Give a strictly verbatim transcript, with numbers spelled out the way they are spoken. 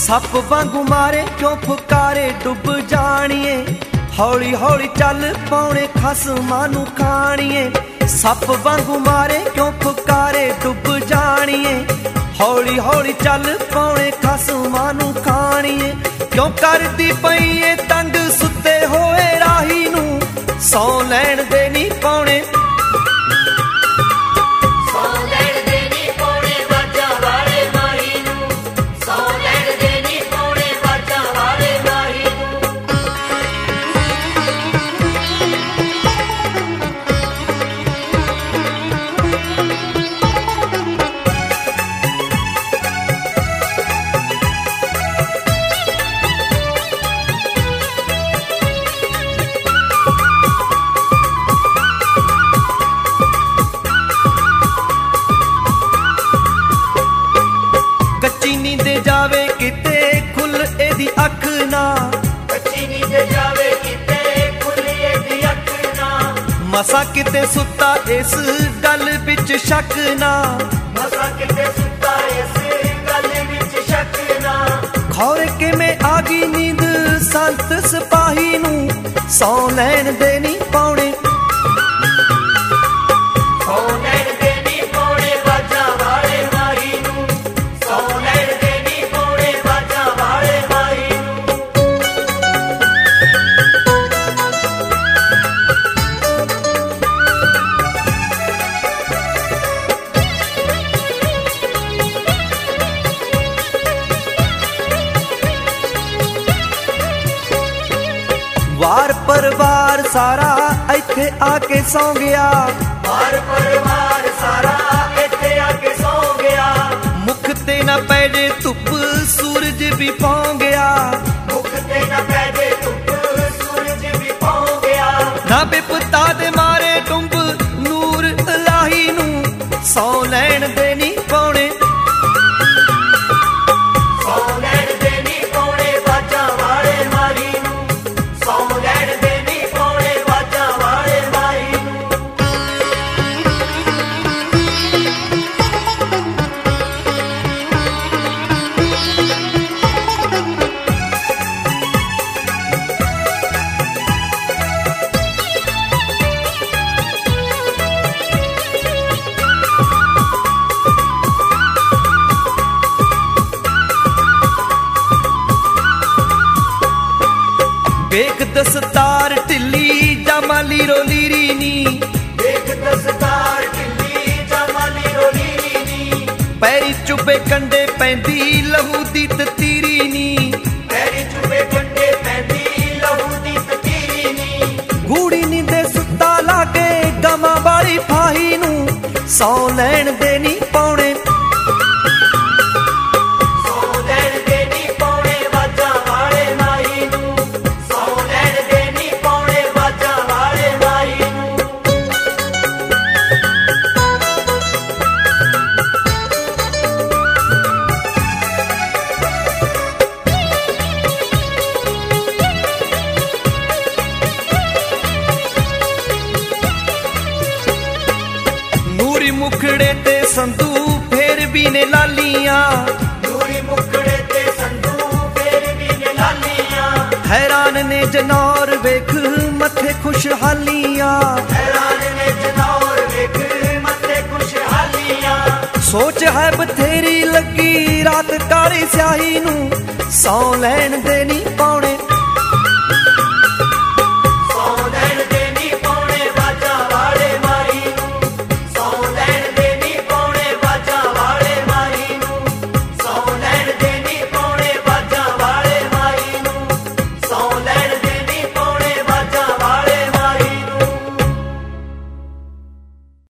सप वांगू मारे क्यों फुकारे डुब जानिए, हौली हौली चल पौने खसमां नू खाणीए। सप वांगू मारे क्यों फुकारे डुब जानिए, हौली हौली चल पौने खसमां नू खाणीए। क्यों करदी पई ए तंग सुते होए राही नू, सौ लैण दे नी पौने जावे किते खुल एदी अख ना, कच्ची नींद जावे किते खुल एदी अख ना। मसा किते सुता इस गल विच शक ना, मसा किते सुता इस गल विच शक ना। खौरे किवें आ गई नींद संत सिपाही नू, सौ लैण दे नी पौणे वार परिवार सारा इत्थे आके सौ गया, वार परिवार सारा इत्थे आके सौ गया। मुख ते ना पैजे धुप सूरज भी पौ गया, मुख ते ना पैजे धुप सूरज भी पौ गया। ना बिपता दे मारे टुंब नूर इलाही नू, सौ लैण दे नी पौणे देख दस्तार ढिल्ली जमाली रोलीरी नी, देख दस्तार ढिल्ली जमाली रोलीरी नी। पैरी चुबे कंडे पैंदी लहू दी ततीरी नी, पैरी चुबे कंडे पैंदी लहू दी ततीरी नी। गूड़ी नींदे सुता लागे गमा वाली फाही नू, सौ लैण दे नी पौणे मुखड़े ते संधू फेर भी ने लालियां, नूरी मुखड़े ते संधू फेर भी ने लालियां। हैरान ने जनौर वेख मथे खुशहालियां, हैरान ने जनौर वेख मथे खुशहालियां। सोच है बथेरी लगी रात काली स्याही नू, सौ लैण दे नी